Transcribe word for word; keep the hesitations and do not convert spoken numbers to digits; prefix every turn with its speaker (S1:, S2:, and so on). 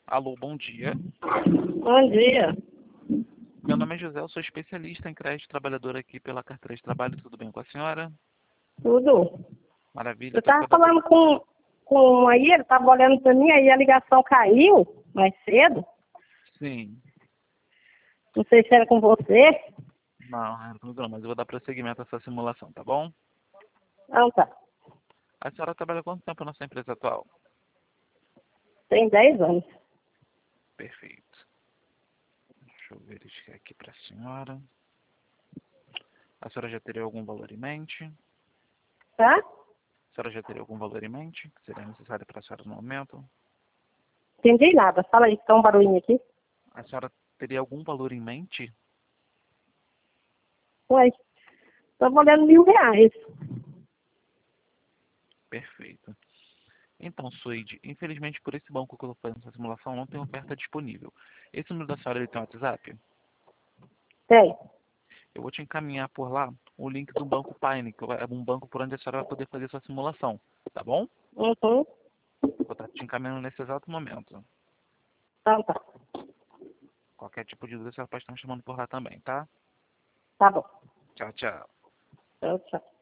S1: Alô, bom dia.
S2: Bom dia.
S1: Meu nome é José, eu sou especialista em crédito trabalhador aqui pela carteira de trabalho. Tudo bem com a senhora?
S2: Tudo?
S1: Maravilha.
S2: Eu
S1: Tô
S2: estava
S1: com a doutora-
S2: falando com, com aí, ele estava olhando para mim, aí a ligação caiu mais cedo.
S1: Sim.
S2: Não sei se era com você.
S1: Não, é comigo não, mas eu vou dar prosseguimento a essa simulação, tá bom?
S2: Não, tá.
S1: A senhora trabalha há quanto tempo na sua empresa atual?
S2: Tem dez anos.
S1: Perfeito. Deixa eu verificar aqui para a senhora. A senhora já teria algum valor em mente?
S2: Tá?
S1: A senhora já teria algum valor em mente que seria necessário para a senhora no momento?
S2: Entendi nada. Fala aí, tá um barulhinho aqui.
S1: A senhora teria algum valor em mente?
S2: Ué, estava olhando mil reais.
S1: Perfeito. Então, Suede, infelizmente por esse banco que eu estou fazendo essa simulação não tem oferta disponível. Esse número da senhora ele tem WhatsApp?
S2: Tem.
S1: Eu vou te encaminhar por lá o link do Banco Paine, que é um banco por onde a senhora vai poder fazer sua simulação, tá bom?
S2: Uhum.
S1: Vou estar te encaminhando nesse exato momento.
S2: Então tá.
S1: Qualquer tipo de dúvida, a senhora pode estar me chamando por lá também, tá?
S2: Tá bom.
S1: Tchau, tchau.
S2: Tchau, tchau.